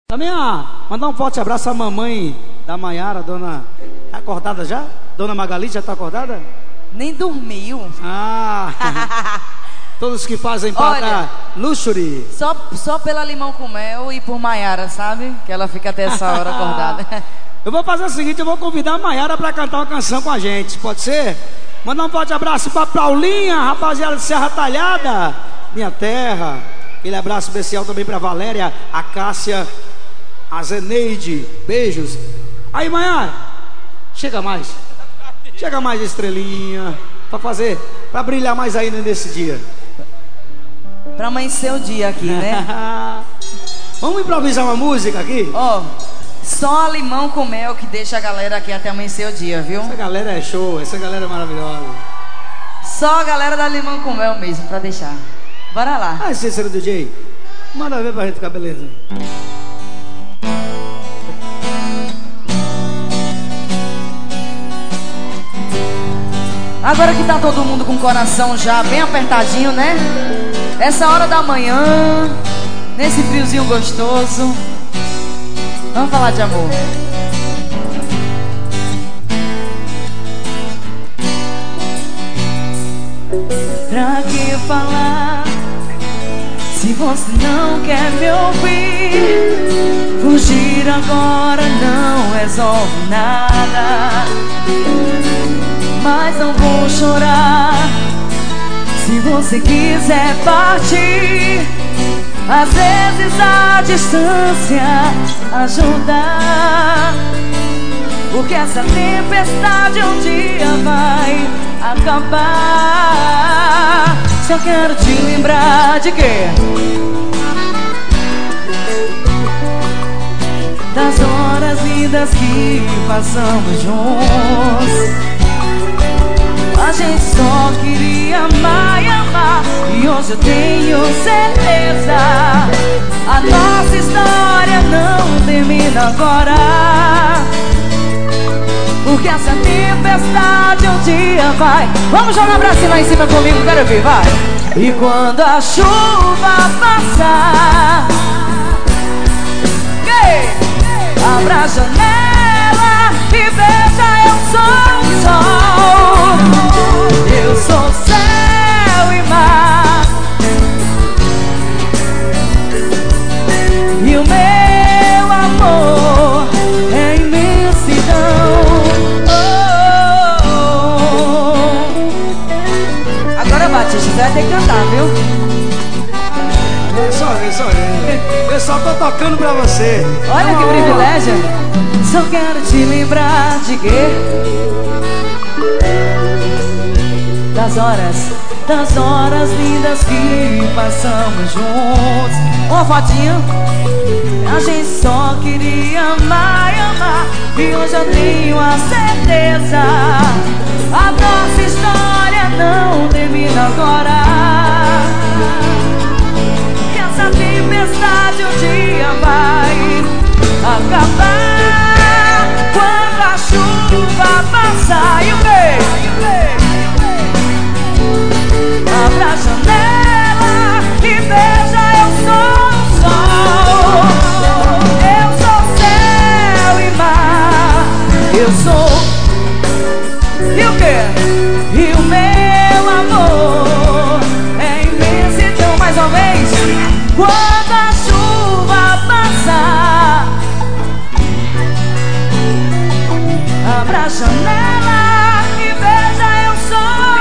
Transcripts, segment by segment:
Também mandar um forte abraço à mamãe da Maiara, dona... Tá acordada já? Dona Magali já tá acordada? Nem dormiu. Todos que fazem parte da Luxury. Só pela Limão com Mel e por Maiara, sabe? Que ela fica até essa hora acordada. Eu vou fazer o seguinte, eu vou convidar a Maiara pra cantar uma canção com a gente, pode ser? Mandar um forte abraço pra Paulinha, rapaziada de Serra Talhada, minha terra. Aquele abraço especial também pra Valéria, a Cássia, a Zeneide, beijos. Aí, Maiara, chega mais estrelinha, pra brilhar mais ainda nesse dia. Pra amanhecer o dia aqui, né? Vamos improvisar uma música aqui? Só Limão com Mel que deixa a galera aqui até amanhecer o dia, viu? Essa galera é show, essa galera é maravilhosa. Só a galera da Limão com Mel mesmo, pra deixar. Bora lá. Cícero DJ, manda ver pra gente ficar beleza. Agora que tá todo mundo com o coração já bem apertadinho, né? Essa hora da manhã, nesse friozinho gostoso, vamos falar de amor. Pra que falar se você não quer me ouvir? Fugir agora não resolve nada. Mas não vou chorar se você quiser partir. Às vezes a distância ajuda, porque essa tempestade um dia vai acabar. Só quero te lembrar de quê? Das horas lindas que passamos juntos. A gente só queria amar e amar, e hoje eu tenho certeza a nossa história não termina agora, porque essa tempestade um dia vai. Vamos jogar pra cima lá em cima comigo, quero ver, vai. E quando a chuva passar, abra a janela e veja, eu sou o sol. Eu sou céu e mar, e o meu amor é imensidão. Agora, Batista, você vai ter que cantar, viu? Eu só tô tocando pra você. Olha que privilégio. Só quero te lembrar de quê? Das horas lindas que passamos juntos. Ó, fotinha. A gente só queria amar e amar, e hoje eu tenho a certeza a nossa história não termina agora, que essa tempestade um dia vai acabar. Quando a chuva passar, e o quê? Abra a janela e veja, eu sou o sol. Eu sou céu e mar, eu sou. E o quê? E o meu amor é imenso. Então mais uma vez. Quando a chuva passar, abra a janela e veja, eu sou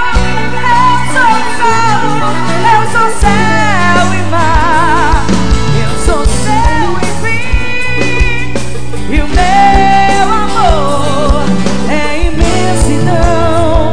céu e mar, eu sou céu e fim, e o meu amor é imensidão.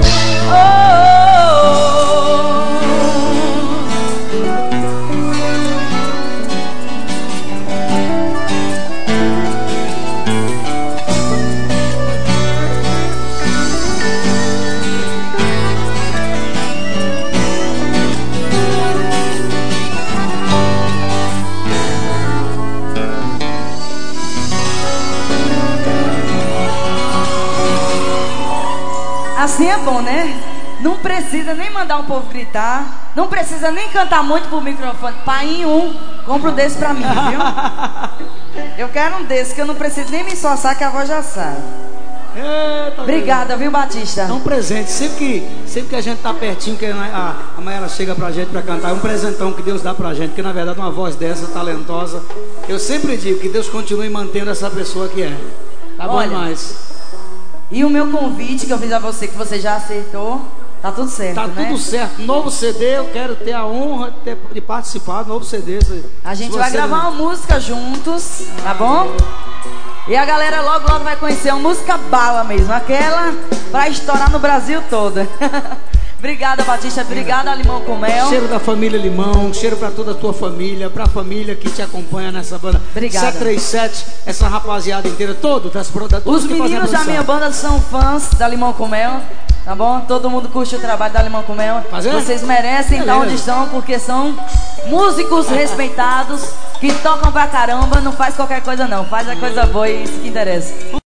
Assim é bom, né? Não precisa nem mandar o povo gritar. Não precisa nem cantar muito pro microfone. Pai, compra um desse pra mim, viu? Eu quero um desse, que eu não preciso nem me ensoçar, que a voz já sai. Eita, obrigada, Deus. Viu, Batista? É um presente. Sempre que a gente tá pertinho, que a Mayara chega pra gente pra cantar, é um presentão que Deus dá pra gente. Porque na verdade uma voz dessa, talentosa, eu sempre digo que Deus continue mantendo essa pessoa que é. Tá bom demais. E o meu convite que eu fiz a você, que você já aceitou, tá tudo certo, tá, né? Tudo certo. Novo CD, eu quero ter a honra de participar do novo CD. A gente vai gravar uma música juntos, tá bom? E a galera logo vai conhecer uma música bala mesmo, aquela pra estourar no Brasil todo. Obrigada, Batista. Obrigada, Limão com Mel. Cheiro da família Limão, cheiro pra toda a tua família, pra família que te acompanha nessa banda. Obrigada. 737, essa rapaziada inteira, os meninos da minha banda são fãs da Limão com Mel, tá bom? Todo mundo curte o trabalho da Limão com Mel. Vocês merecem estar onde estão, porque são músicos respeitados, que tocam pra caramba. Não faz qualquer coisa não, faz a coisa boa e isso que interessa.